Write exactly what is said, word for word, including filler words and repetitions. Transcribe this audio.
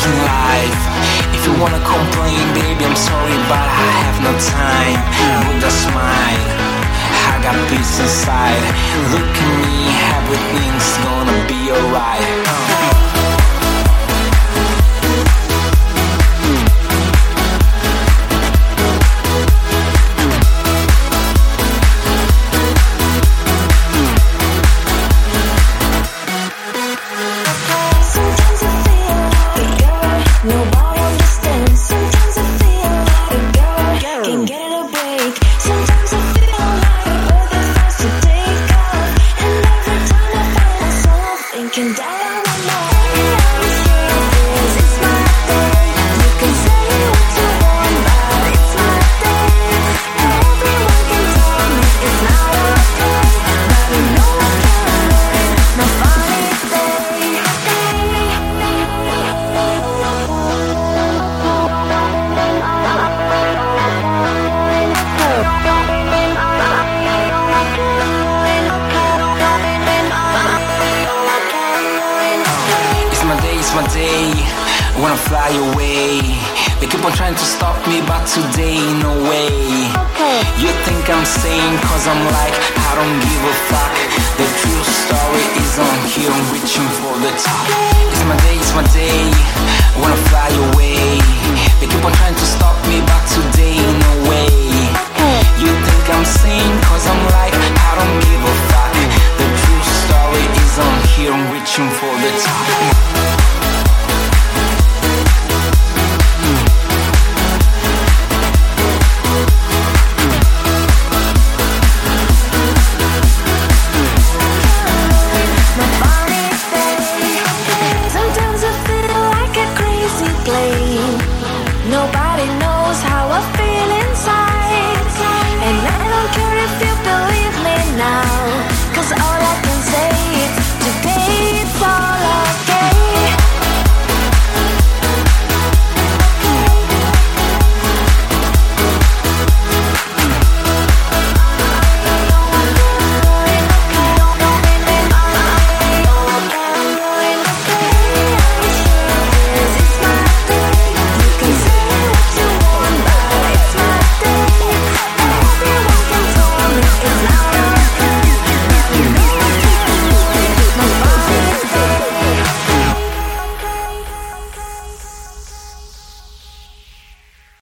fucking life. If you wanna complain, baby, I'm sorry, but I have no time. With a smile, I got peace inside. Look at me, everything's gonna be alright. My day, I wanna fly away. They keep on trying to stop me, but today, no way. You think I'm sane, cause I'm like, I don't give a fuck. The true story is on here, I'm reaching for the top. It's my day, it's my day, I wanna fly away. They keep on trying to stop me, but today, no way. You think I'm sane, cause I'm like, I don't give a fuck. The true story is on here, I'm reaching for the top.